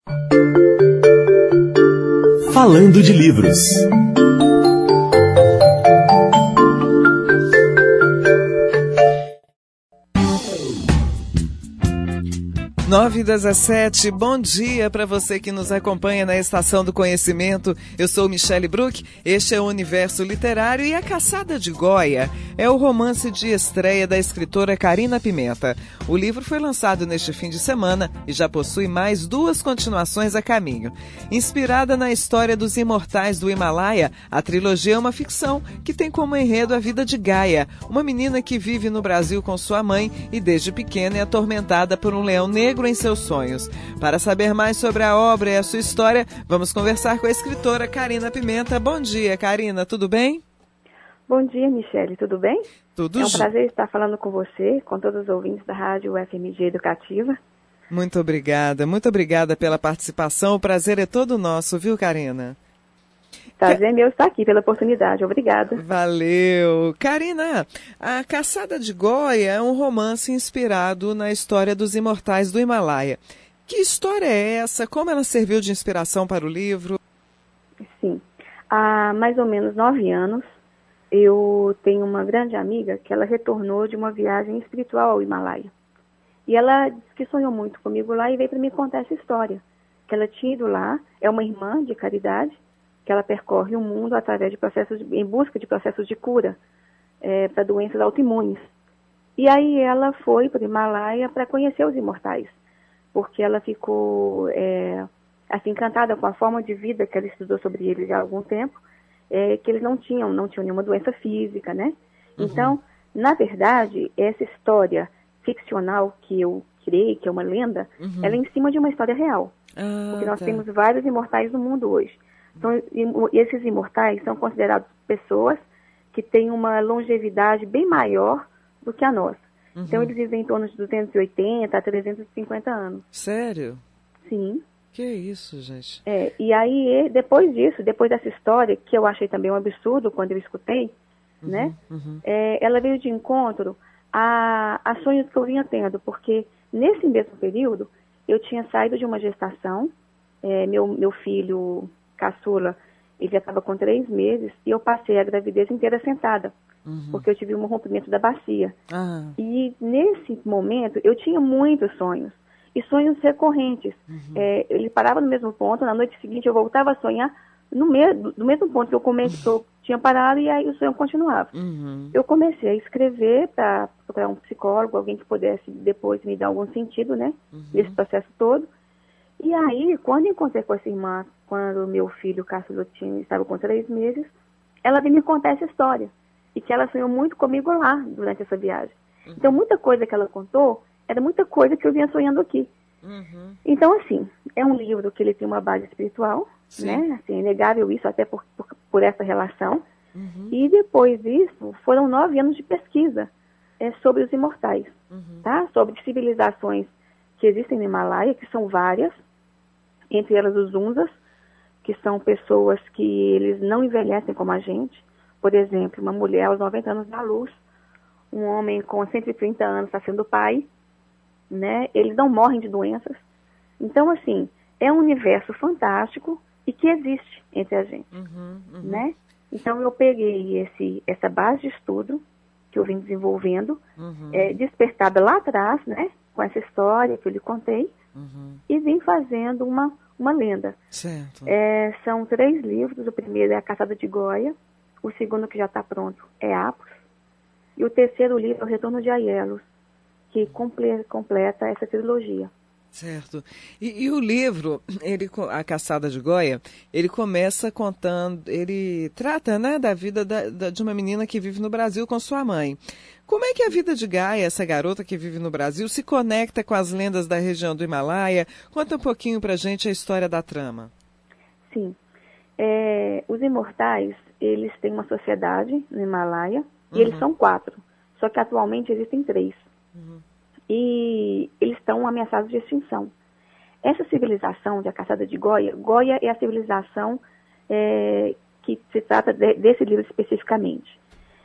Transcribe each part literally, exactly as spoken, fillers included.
Falando de livros. nove e dezessete, bom dia para você que nos acompanha na Estação do Conhecimento. Eu sou Michele Bruck, este é o Universo Literário e A Caçada de Goya é o romance de estreia da escritora Carina Pimenta. O livro foi lançado neste fim de semana e já possui mais duas continuações a caminho. Inspirada na história dos imortais do Himalaia, a trilogia é uma ficção que tem como enredo a vida de Gaia, uma menina que vive no Brasil com sua mãe e desde pequena é atormentada por um leão negro em seus sonhos. Para saber mais sobre a obra e a sua história, vamos conversar com a escritora Carina Pimenta. Bom dia, Carina, tudo bem? Bom dia, Michele, tudo bem? Tudo É um ju- prazer estar falando com você, com todos os ouvintes da Rádio F M G Educativa. Muito obrigada, muito obrigada pela participação. O prazer é todo nosso, viu, Carina? Prazer meu estar aqui pela oportunidade, obrigada. Valeu. Carina, A Caçada de Goya é um romance inspirado na história dos imortais do Himalaia. Que história é essa? Como ela serviu de inspiração para o livro? Sim, há mais ou menos nove anos, eu tenho uma grande amiga que ela retornou de uma viagem espiritual ao Himalaia. E ela disse que sonhou muito comigo lá e veio para me contar essa história. Que ela tinha ido lá, é uma irmã de caridade, que ela percorre o mundo através de processos, de, em busca de processos de cura é, para doenças autoimunes. E aí ela foi para o Himalaia para conhecer os imortais, porque ela ficou é, assim, encantada com a forma de vida que ela estudou sobre eles há algum tempo, é, que eles não tinham, não tinham nenhuma doença física, né? Uhum. Então, na verdade, essa história ficcional que eu criei, que é uma lenda, uhum. ela é em cima de uma história real. Ah, porque nós tá. temos vários imortais no mundo hoje. Então, esses imortais são considerados pessoas que têm uma longevidade bem maior do que a nossa. Uhum. Então, eles vivem em torno de duzentos e oitenta a trezentos e cinquenta anos. Sério? Sim. Que isso, gente? É, e aí, depois disso, depois dessa história, que eu achei também um absurdo quando eu escutei, uhum, né? Uhum. É, ela veio de encontro a, a sonhos que eu vinha tendo, porque nesse mesmo período, eu tinha saído de uma gestação, é, meu, meu filho caçula, ele já estava com três meses, e eu passei a gravidez inteira sentada, uhum. porque eu tive um rompimento da bacia. Ah. E nesse momento, eu tinha muitos sonhos, e sonhos recorrentes. Uhum. É, ele parava no mesmo ponto, na noite seguinte eu voltava a sonhar no, me no mesmo ponto que eu, come que eu tinha parado, e aí o sonho continuava. Uhum. Eu comecei a escrever para procurar um psicólogo, alguém que pudesse depois me dar algum sentido, né, uhum. nesse processo todo. E aí, quando encontrei com essa irmã, quando meu filho, Cássio tinha, estava com três meses, ela veio me contar essa história. E que ela sonhou muito comigo lá, durante essa viagem. Uhum. Então, muita coisa que ela contou, era muita coisa que eu vinha sonhando aqui. Uhum. Então, assim, é um livro que ele tem uma base espiritual, sim. né? Assim, é inegável isso, até por, por, por essa relação. Uhum. E depois disso, foram nove anos de pesquisa é, sobre os imortais, uhum. tá? Sobre civilizações que existem no Himalaia, que são várias, entre elas os Unzas, que são pessoas que eles não envelhecem como a gente. Por exemplo, uma mulher aos noventa anos dá luz, um homem com cento e trinta anos está sendo pai, né? Eles não morrem de doenças. Então, assim, é um universo fantástico e que existe entre a gente, uhum, uhum. né? Então, eu peguei esse, essa base de estudo que eu vim desenvolvendo, uhum. é, despertada lá atrás, né? Com essa história que eu lhe contei, uhum. e vim fazendo uma, uma lenda. Certo. É, são três livros. O primeiro é A Caçada de Goya, o segundo, que já está pronto, é Apos, e o terceiro livro é O Retorno de Aielos, que comple completa essa trilogia. Certo. E, e o livro, ele, A Caçada de Goya, ele começa contando, ele trata, né, da vida da, da, de uma menina que vive no Brasil com sua mãe. Como é que a vida de Gaia, essa garota que vive no Brasil, se conecta com as lendas da região do Himalaia? Conta um pouquinho pra gente a história da trama. Sim. É, os imortais, eles têm uma sociedade no Himalaia, e uhum. eles são quatro. Só que atualmente existem três. Uhum. E eles estão ameaçados de extinção. Essa civilização de A Caçada de Goya, Goya é a civilização é, que se trata de, desse livro especificamente.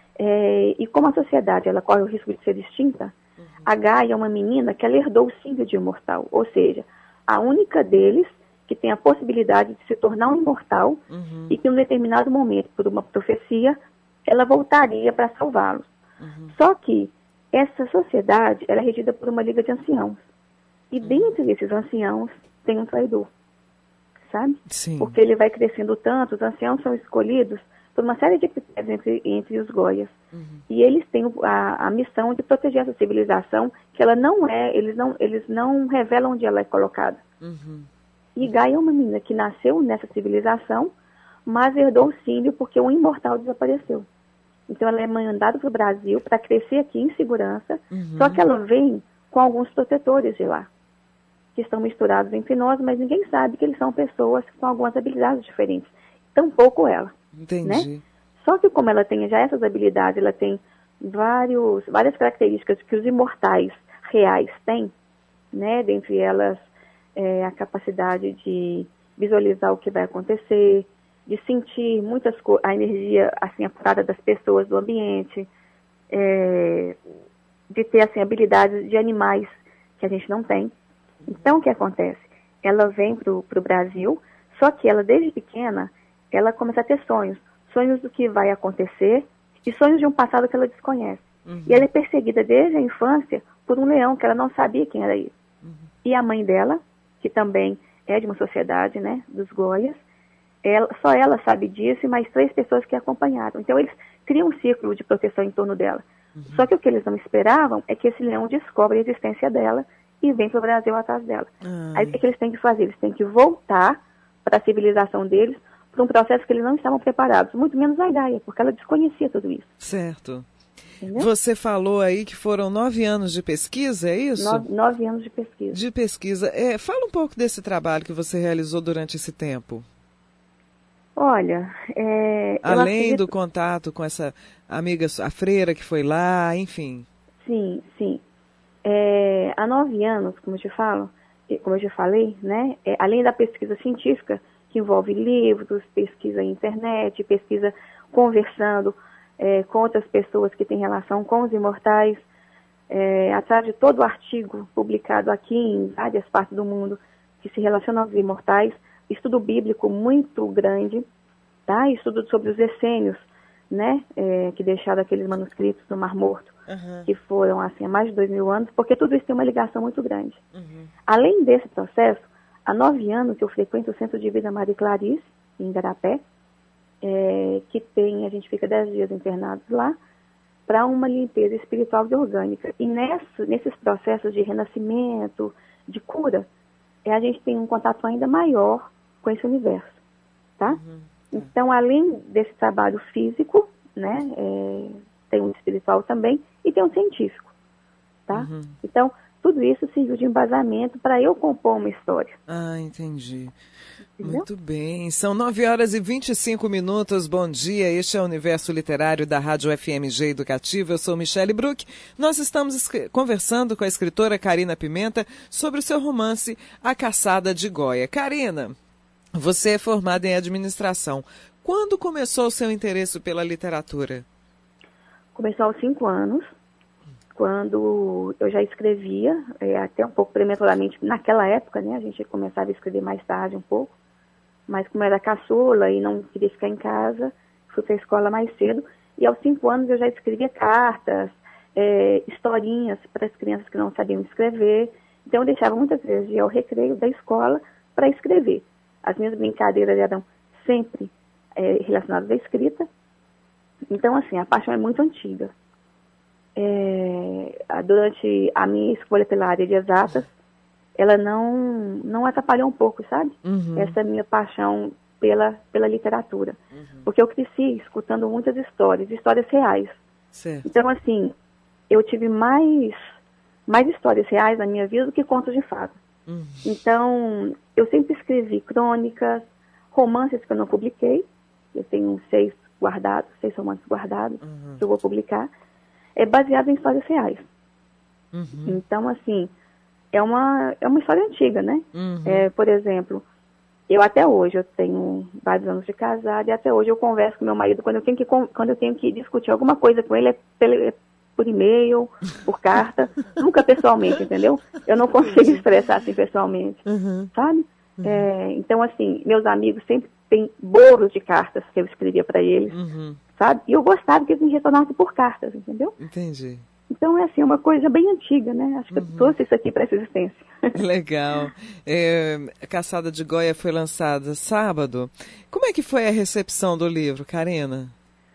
É, e como a sociedade ela corre o risco de ser extinta, uhum. a Gaia é uma menina que ela herdou o símbolo de imortal, ou seja, a única deles que tem a possibilidade de se tornar um imortal Uhum. e que em um determinado momento, por uma profecia, ela voltaria para salvá-los. Uhum. Só que essa sociedade ela é regida por uma liga de anciãos. E uhum. dentre esses anciãos tem um traidor, sabe? Sim. Porque ele vai crescendo tanto, os anciãos são escolhidos por uma série de critérios entre, entre os Goias. Uhum. E eles têm a, a missão de proteger essa civilização, que ela não é, eles não, eles não revelam onde ela é colocada. Uhum. E Gaia é uma menina que nasceu nessa civilização, mas herdou o símbio porque o imortal desapareceu. Então ela é mandada para o Brasil para crescer aqui em segurança, uhum. só que ela vem com alguns protetores de lá, que estão misturados entre nós, mas ninguém sabe que eles são pessoas com algumas habilidades diferentes. Tampouco ela. Entendi. Né? Só que como ela tem já essas habilidades, ela tem vários, várias características que os imortais reais têm, né? Dentre elas é, a capacidade de visualizar o que vai acontecer, de sentir muitas co- a energia assim apurada das pessoas, do ambiente, é, de ter assim habilidades de animais que a gente não tem. Então o que acontece? Ela vem para o Brasil, só que ela desde pequena ela começa a ter sonhos, sonhos do que vai acontecer e sonhos de um passado que ela desconhece. Uhum. E ela é perseguida desde a infância por um leão que ela não sabia quem era ele. Uhum. E a mãe dela, que também é de uma sociedade, né, dos Goias, ela, só ela sabe disso e mais três pessoas que a acompanharam. Então eles criam um círculo de proteção em torno dela. Uhum. Só que o que eles não esperavam é que esse leão descobre a existência dela e vem para o Brasil atrás dela. Ai. Aí o que eles têm que fazer? Eles têm que voltar para a civilização deles, para um processo que eles não estavam preparados, muito menos a Gaia, porque ela desconhecia tudo isso. Certo. Entendeu? Você falou aí que foram nove anos de pesquisa, é isso? Nove, nove anos de pesquisa. De pesquisa. É, fala um pouco desse trabalho que você realizou durante esse tempo. Olha, é, além acredito... do contato com essa amiga, a freira que foi lá, enfim. Sim, sim. É, há nove anos, como eu te falo, como eu já falei, né, é, além da pesquisa científica, que envolve livros, pesquisa na internet, pesquisa conversando é, com outras pessoas que têm relação com os imortais, é, atrás de todo o artigo publicado aqui em várias partes do mundo que se relaciona aos imortais, estudo bíblico muito grande, tá? Estudo sobre os essênios, né, é, que deixaram aqueles manuscritos do Mar Morto, uhum. que foram assim há mais de dois mil anos, porque tudo isso tem uma ligação muito grande. Uhum. Além desse processo, há nove anos eu frequento o Centro de Vida Maria Clarice, em Igarapé, é, que tem, a gente fica dez dias internados lá, para uma limpeza espiritual e orgânica. E nessa, nesses processos de renascimento, de cura, é, a gente tem um contato ainda maior com esse universo, tá? Uhum. Então, além desse trabalho físico, né, é, tem um espiritual também e tem um científico, tá? Uhum. Então, tudo isso serviu de embasamento para eu compor uma história. Ah, entendi. Entendeu? Muito bem. São nove horas e vinte e cinco minutos. Bom dia. Este é o Universo Literário da Rádio F M G Educativa. Eu sou Michele Bruck. Nós estamos conversando com a escritora Carina Pimenta sobre o seu romance A Caçada de Goia. Carina, você é formada em administração. Quando começou o seu interesse pela literatura? Começou aos cinco anos, quando eu já escrevia, é, até um pouco prematuramente, naquela época, né, a gente começava a escrever mais tarde um pouco, mas como era caçula e não queria ficar em casa, fui para a escola mais cedo, e aos cinco anos eu já escrevia cartas, é, historinhas para as crianças que não sabiam escrever, então eu deixava muitas vezes de ir ao recreio da escola para escrever. As minhas brincadeiras eram sempre é, relacionadas à escrita, então assim, a paixão é muito antiga. É, durante a minha escolha pela área de exatas, ela não, não atrapalhou um pouco, sabe? Uhum. Essa minha paixão pela, pela literatura. Uhum. Porque eu cresci escutando muitas histórias, histórias reais. Certo. Então, assim, eu tive mais, mais histórias reais na minha vida do que contos de fadas. Uhum. Então, eu sempre escrevi crônicas, romances que eu não publiquei. Eu tenho seis guardados, seis romances guardados, uhum. que eu vou publicar. É baseado em histórias reais. Uhum. Então, assim, é uma, é uma história antiga, né? Uhum. É, por exemplo, eu até hoje, eu tenho vários anos de casada, e até hoje eu converso com meu marido, quando eu tenho que, quando eu tenho que discutir alguma coisa com ele, é, pelo, é por e-mail, por carta, nunca pessoalmente, entendeu? Eu não consigo expressar assim pessoalmente, uhum. sabe? Uhum. É, então, assim, meus amigos sempre têm bolos de cartas que eu escrevia para eles, uhum. sabe? E eu gostava que eles me retornassem por cartas, entendeu? Entendi. Então, é assim, uma coisa bem antiga, né? Acho que uhum. eu trouxe isso aqui para essa existência. Legal. É, a Caçada de Goia foi lançada sábado. Como é que foi a recepção do livro, Karina?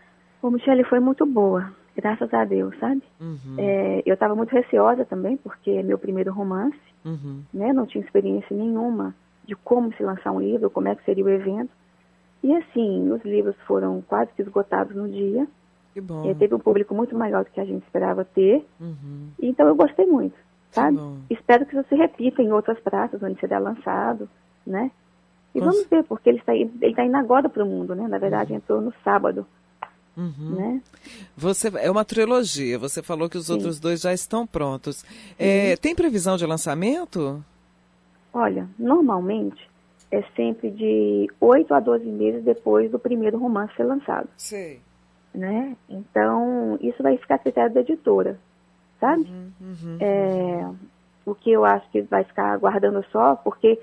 Ô, Michele, foi muito boa, graças a Deus, sabe? Uhum. É, eu estava muito receosa também, porque é meu primeiro romance, uhum. né? Não tinha experiência nenhuma de como se lançar um livro, como é que seria o evento. E assim, os livros foram quase que esgotados no dia. Que bom. É, teve um público muito maior do que a gente esperava ter. Uhum. Então eu gostei muito, sabe? Espero que isso se repita em outras praças onde será lançado, né? E Nossa. Vamos ver, porque ele está ele está indo agora para o mundo, né? Na verdade, uhum. entrou no sábado. Uhum. Né? Você, é uma trilogia, você falou que os Sim. outros dois já estão prontos. É, tem previsão de lançamento? Olha, normalmente é sempre de oito a doze meses depois do primeiro romance ser lançado. Sim. Né? Então, isso vai ficar a critério da editora, sabe? Uhum, uhum, é, o que eu acho que vai ficar aguardando só, porque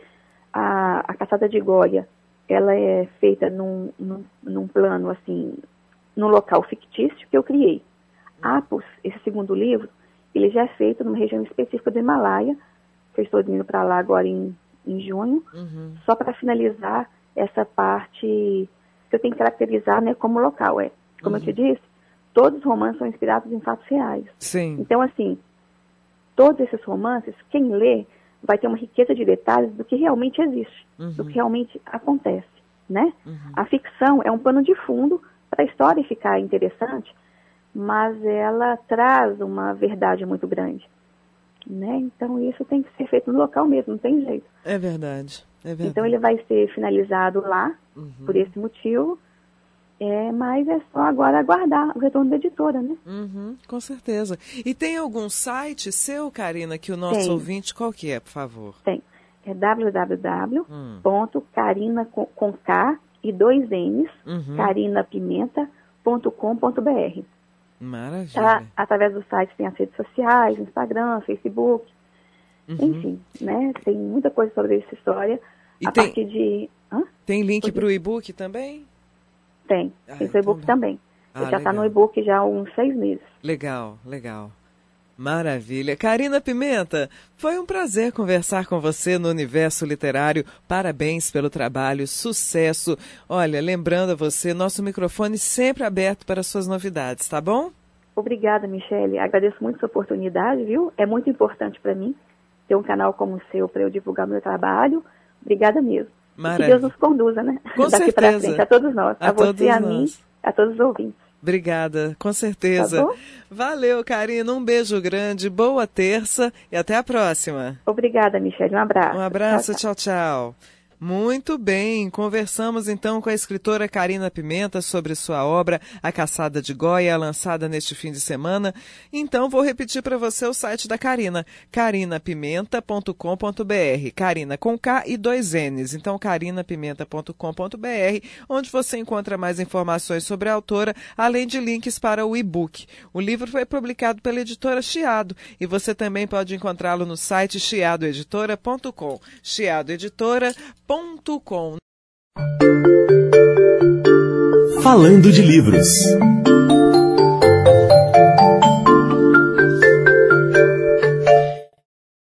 a, a Caçada de Goia, ela é feita num, num, num plano, assim, num local fictício que eu criei. Apos, esse segundo livro, ele já é feito numa região específica do Himalaia, que eu estou indo para lá agora em, em junho, uhum. só para finalizar essa parte que eu tenho que caracterizar, né, como local, é. Como uhum. eu te disse, todos os romances são inspirados em fatos reais. Sim. Então, assim, todos esses romances, quem lê, vai ter uma riqueza de detalhes do que realmente existe, uhum. do que realmente acontece, né? Uhum. A ficção é um pano de fundo para a história ficar interessante, mas ela traz uma verdade muito grande, né? Então, isso tem que ser feito no local mesmo, não tem jeito. É verdade, é verdade. Então, ele vai ser finalizado lá, uhum. por esse motivo. É, mas é só agora aguardar o retorno da editora, né? Uhum, com certeza. E tem algum site seu, Karina, que o nosso tem. Ouvinte, qual que é, por favor? Tem. É w w w ponto karina com, com K e dois N's, uhum. carinapimenta ponto com ponto b r. Maravilha. Tá? Através do site tem as redes sociais, Instagram, Facebook, uhum. enfim, né? Tem muita coisa sobre essa história. E a tem, partir de... Hã? Tem link para o e-book também? Tem, ah, tem seu e-book então... também. Ah, Ele já está no e-book já há uns seis meses. Legal, legal. Maravilha. Karina Pimenta, foi um prazer conversar com você no Universo Literário. Parabéns pelo trabalho, sucesso. Olha, lembrando a você, nosso microfone sempre aberto para suas novidades, tá bom? Obrigada, Michele. Agradeço muito a sua oportunidade, viu? É muito importante para mim ter um canal como o seu para eu divulgar meu trabalho. Obrigada mesmo. Maravilha. Que Deus nos conduza, né? Com Daqui para frente, a todos nós. A, a você, todos a nós. mim, a todos os ouvintes. Obrigada, com certeza. Tá bom? Valeu, Karina. Um beijo grande, boa terça e até a próxima. Obrigada, Michele. Um abraço. Um abraço, tchau, tchau. tchau. Muito bem, conversamos então com a escritora Karina Pimenta sobre sua obra A Caçada de Goia, lançada neste fim de semana. Então vou repetir para você o site da Karina, karina pimenta ponto com ponto b r, Karina com K e dois N's, então karina pimenta ponto com ponto b r, onde você encontra mais informações sobre a autora, além de links para o e-book. O livro foi publicado pela editora Chiado e você também pode encontrá-lo no site chiado editora ponto com, chiado editora ponto com. Falando de livros.